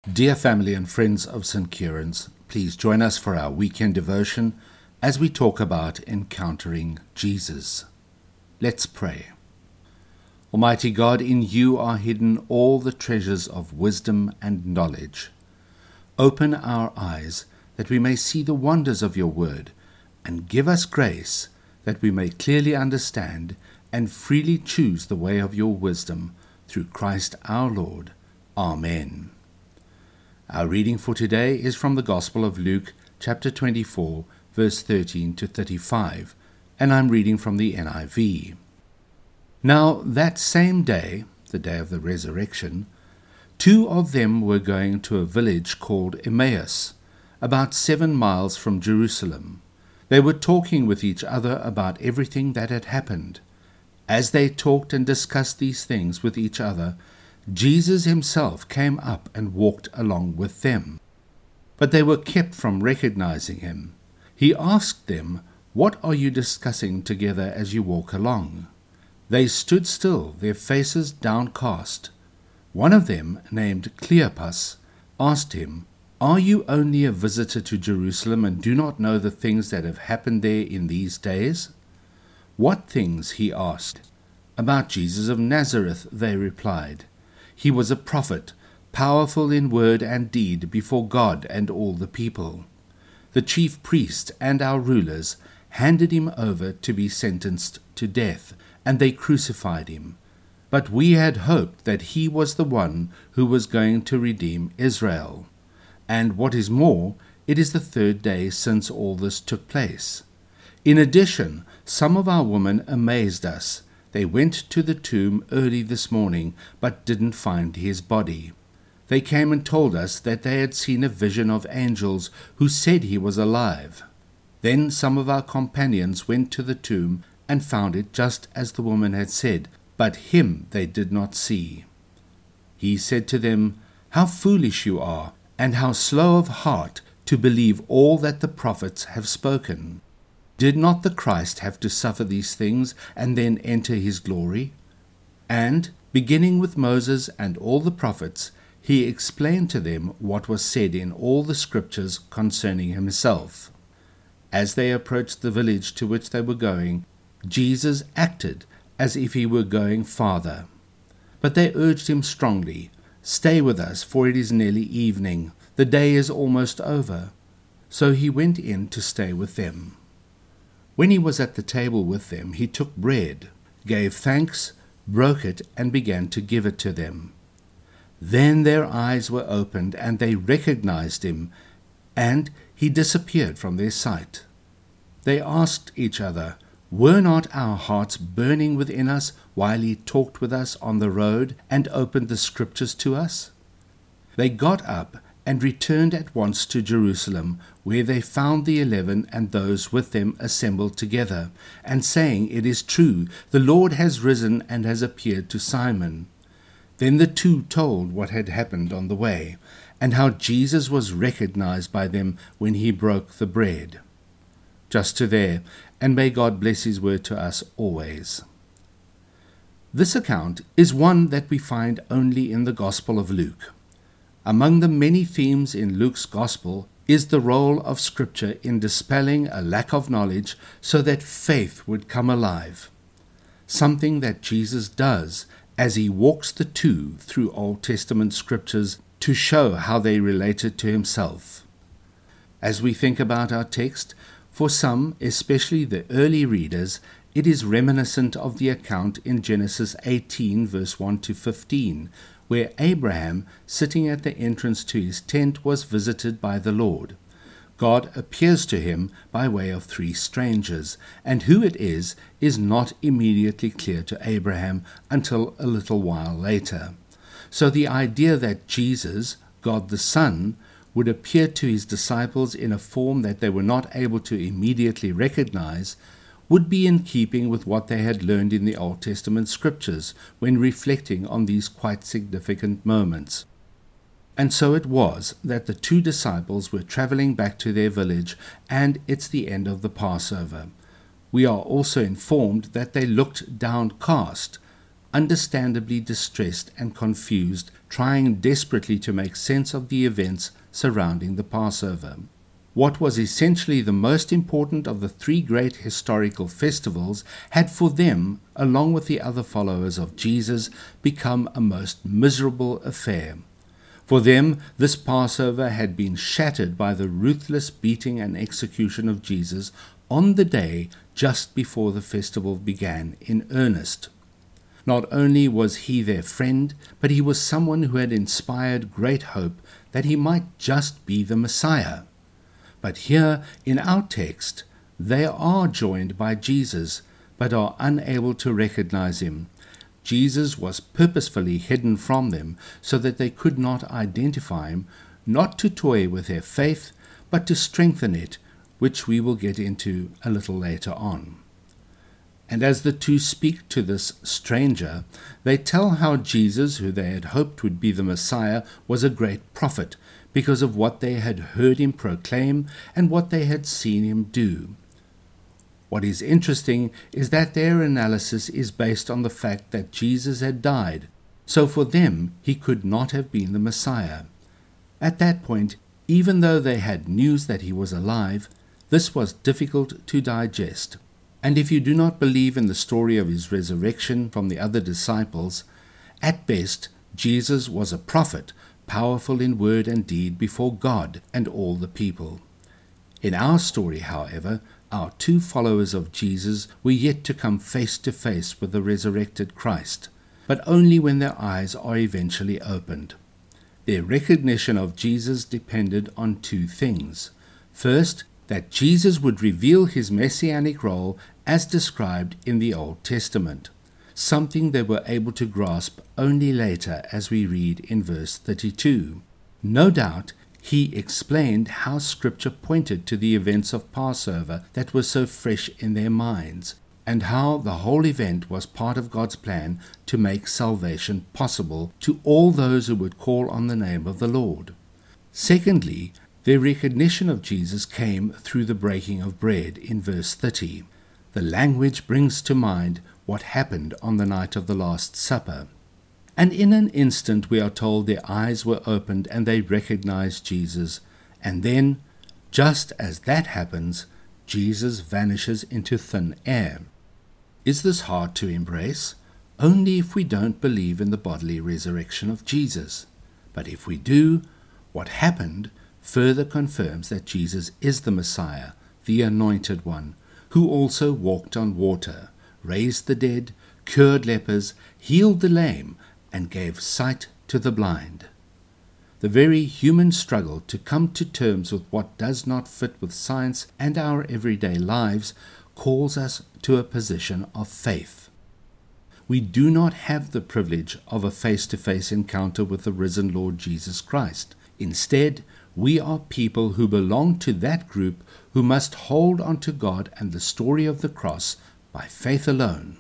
Dear family and friends of St. Kieran's, please join us for our weekend devotion as we talk about encountering Jesus. Let's pray. Almighty God, in you are hidden all the treasures of wisdom and knowledge. Open our eyes that we may see the wonders of your word, and give us grace that we may clearly understand and freely choose the way of your wisdom through Christ our Lord. Amen. Our reading for today is from the Gospel of Luke, chapter 24, verse 13 to 35, and I'm reading from the NIV. Now that same day, the day of the resurrection, two of them were going to a village called Emmaus, about 7 miles from Jerusalem. They were talking with each other about everything that had happened. As they talked and discussed these things with each other, Jesus himself came up and walked along with them. But they were kept from recognizing him. He asked them, "What are you discussing together as you walk along?" They stood still, their faces downcast. One of them, named Cleopas, asked him, "Are you only a visitor to Jerusalem and do not know the things that have happened there in these days?" "What things?" he asked. "About Jesus of Nazareth," they replied. "He was a prophet, powerful in word and deed before God and all the people. The chief priests and our rulers handed him over to be sentenced to death, and they crucified him. But we had hoped that he was the one who was going to redeem Israel. And what is more, it is the 3rd day since all this took place. In addition, some of our women amazed us. They went to the tomb early this morning, but didn't find his body. They came and told us that they had seen a vision of angels who said he was alive. Then some of our companions went to the tomb and found it just as the woman had said, but him they did not see." He said to them, "How foolish you are, and how slow of heart to believe all that the prophets have spoken. Did not the Christ have to suffer these things and then enter his glory?" And, beginning with Moses and all the prophets, he explained to them what was said in all the scriptures concerning himself. As they approached the village to which they were going, Jesus acted as if he were going farther. But they urged him strongly, "Stay with us, for it is nearly evening. The day is almost over." So he went in to stay with them. When he was at the table with them, he took bread, gave thanks, broke it, and began to give it to them. Then their eyes were opened, and they recognized him, and he disappeared from their sight. They asked each other, "Were not our hearts burning within us while he talked with us on the road and opened the scriptures to us?" They got up and returned at once to Jerusalem, where they found the 11 and those with them assembled together, and saying, "It is true, the Lord has risen and has appeared to Simon." Then the two told what had happened on the way, and how Jesus was recognized by them when he broke the bread. Just to there, and may God bless his word to us always. This account is one that we find only in the Gospel of Luke. Among the many themes in Luke's Gospel is the role of Scripture in dispelling a lack of knowledge so that faith would come alive, something that Jesus does as he walks the two through Old Testament Scriptures to show how they related to himself. As we think about our text, for some, especially the early readers, it is reminiscent of the account in Genesis 18, verse 1 to 15, where Abraham, sitting at the entrance to his tent, was visited by the Lord. God appears to him by way of 3 strangers, and who it is not immediately clear to Abraham until a little while later. So the idea that Jesus, God the Son, would appear to his disciples in a form that they were not able to immediately recognize would be in keeping with what they had learned in the Old Testament scriptures when reflecting on these quite significant moments. And so it was that the 2 disciples were traveling back to their village, and it's the end of the Passover. We are also informed that they looked downcast, understandably distressed and confused, trying desperately to make sense of the events surrounding the Passover. What was essentially the most important of the three great historical festivals had for them, along with the other followers of Jesus, become a most miserable affair. For them, this Passover had been shattered by the ruthless beating and execution of Jesus on the day just before the festival began in earnest. Not only was he their friend, but he was someone who had inspired great hope that he might just be the Messiah. But here in our text, they are joined by Jesus, but are unable to recognize him. Jesus was purposefully hidden from them so that they could not identify him, not to toy with their faith, but to strengthen it, which we will get into a little later on. And as the two speak to this stranger, they tell how Jesus, who they had hoped would be the Messiah, was a great prophet, because of what they had heard him proclaim and what they had seen him do. What is interesting is that their analysis is based on the fact that Jesus had died, so for them he could not have been the Messiah. At that point, even though they had news that he was alive, this was difficult to digest. And if you do not believe in the story of his resurrection from the other disciples, at best Jesus was a prophet, powerful in word and deed before God and all the people. In our story, however, our two followers of Jesus were yet to come face to face with the resurrected Christ, but only when their eyes are eventually opened. Their recognition of Jesus depended on two things. First, that Jesus would reveal his messianic role as described in the Old Testament, something they were able to grasp only later as we read in verse 32. No doubt, he explained how Scripture pointed to the events of Passover that were so fresh in their minds, and how the whole event was part of God's plan to make salvation possible to all those who would call on the name of the Lord. Secondly, their recognition of Jesus came through the breaking of bread in verse 30. The language brings to mind what happened on the night of the Last Supper. And in an instant we are told their eyes were opened and they recognized Jesus. And then, just as that happens, Jesus vanishes into thin air. Is this hard to embrace? Only if we don't believe in the bodily resurrection of Jesus. But if we do, what happened further confirms that Jesus is the Messiah, the Anointed One, who also walked on water, raised the dead, cured lepers, healed the lame, and gave sight to the blind. The very human struggle to come to terms with what does not fit with science and our everyday lives calls us to a position of faith. We do not have the privilege of a face-to-face encounter with the risen Lord Jesus Christ. Instead, we are people who belong to that group who must hold on to God and the story of the cross by faith alone.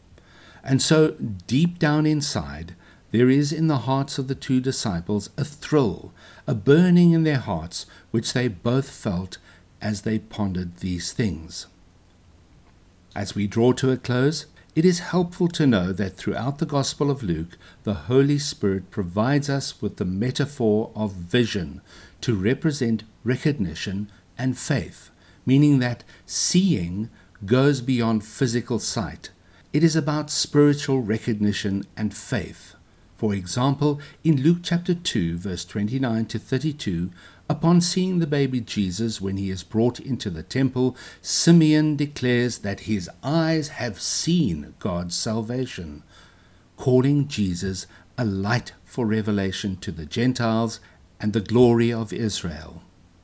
And so, deep down inside, there is in the hearts of the two disciples a thrill, a burning in their hearts, which they both felt as they pondered these things. As we draw to a close, it is helpful to know that throughout the Gospel of Luke, the Holy Spirit provides us with the metaphor of vision to represent recognition and faith, meaning that seeing goes beyond physical sight. It is about spiritual recognition and faith. For example, in Luke chapter 2, verse 29 to 32, upon seeing the baby Jesus when he is brought into the temple, Simeon declares that his eyes have seen God's salvation, calling Jesus a light for revelation to the Gentiles and the glory of Israel.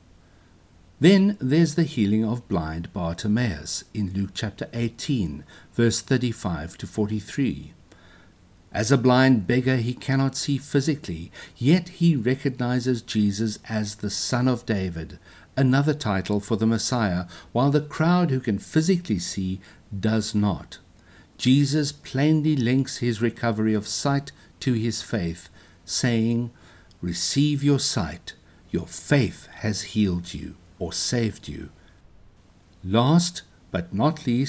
Then there's the healing of blind Bartimaeus in Luke chapter 18, verse 35 to 43. As a blind beggar, he cannot see physically, yet he recognizes Jesus as the Son of David, another title for the Messiah, while the crowd who can physically see does not. Jesus plainly links his recovery of sight to his faith, saying, "Receive your sight, your faith has healed you," or saved you. Last but not least,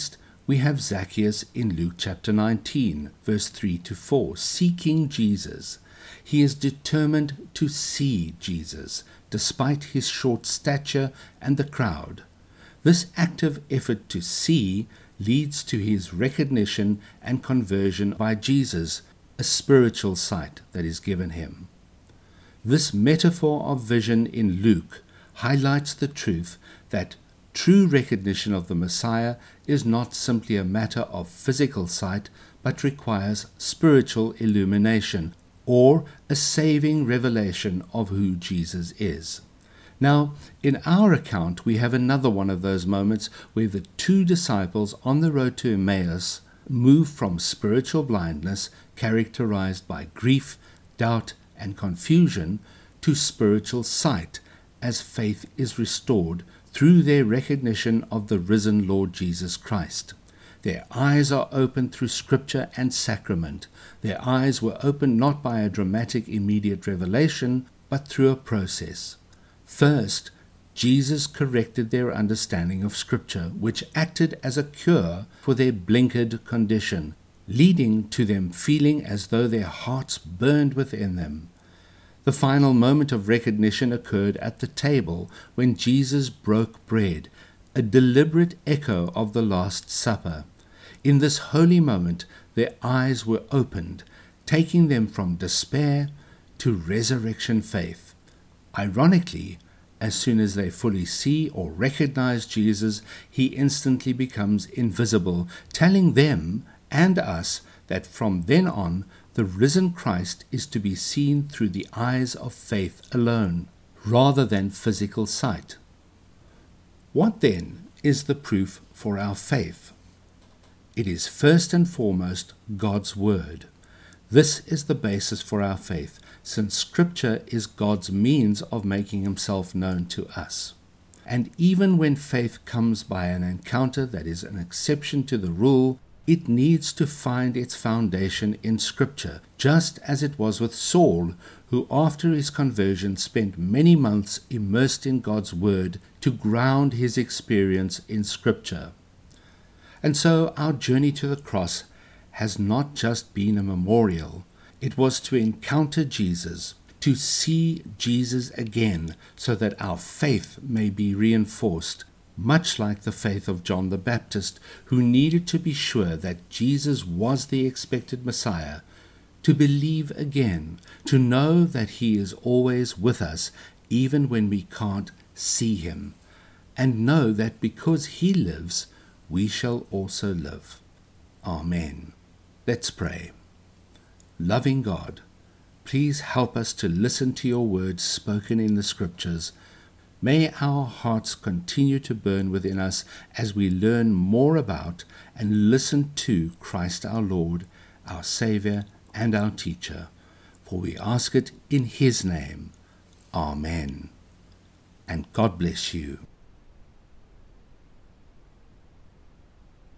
We have Zacchaeus in Luke chapter 19, verse 3 to 4, seeking Jesus. He is determined to see Jesus, despite his short stature and the crowd. This active effort to see leads to his recognition and conversion by Jesus, a spiritual sight that is given him. This metaphor of vision in Luke highlights the truth that true recognition of the Messiah is not simply a matter of physical sight, but requires spiritual illumination, or a saving revelation of who Jesus is. Now, in our account, we have another one of those moments where the two disciples on the road to Emmaus move from spiritual blindness, characterized by grief, doubt, and confusion, to spiritual sight, as faith is restored through their recognition of the risen Lord Jesus Christ. Their eyes are opened through Scripture and sacrament. Their eyes were opened not by a dramatic immediate revelation, but through a process. First, Jesus corrected their understanding of Scripture, which acted as a cure for their blinkered condition, leading to them feeling as though their hearts burned within them. The final moment of recognition occurred at the table when Jesus broke bread, a deliberate echo of the Last Supper. In this holy moment, their eyes were opened, taking them from despair to resurrection faith. Ironically, as soon as they fully see or recognize Jesus, he instantly becomes invisible, telling them and us that from then on, the risen Christ is to be seen through the eyes of faith alone, rather than physical sight. What then is the proof for our faith? It is first and foremost God's Word. This is the basis for our faith, since Scripture is God's means of making himself known to us. And even when faith comes by an encounter that is an exception to the rule, it needs to find its foundation in Scripture, just as it was with Saul, who after his conversion spent many months immersed in God's Word to ground his experience in Scripture. And so our journey to the cross has not just been a memorial. It was to encounter Jesus, to see Jesus again, so that our faith may be reinforced, much like the faith of John the Baptist, who needed to be sure that Jesus was the expected Messiah, to believe again, to know that he is always with us, even when we can't see him, and know that because he lives, we shall also live. Amen. Let's pray. Loving God, please help us to listen to your words spoken in the Scriptures. May our hearts continue to burn within us as we learn more about and listen to Christ our Lord, our Saviour and our Teacher. For we ask it in his name. Amen. And God bless you.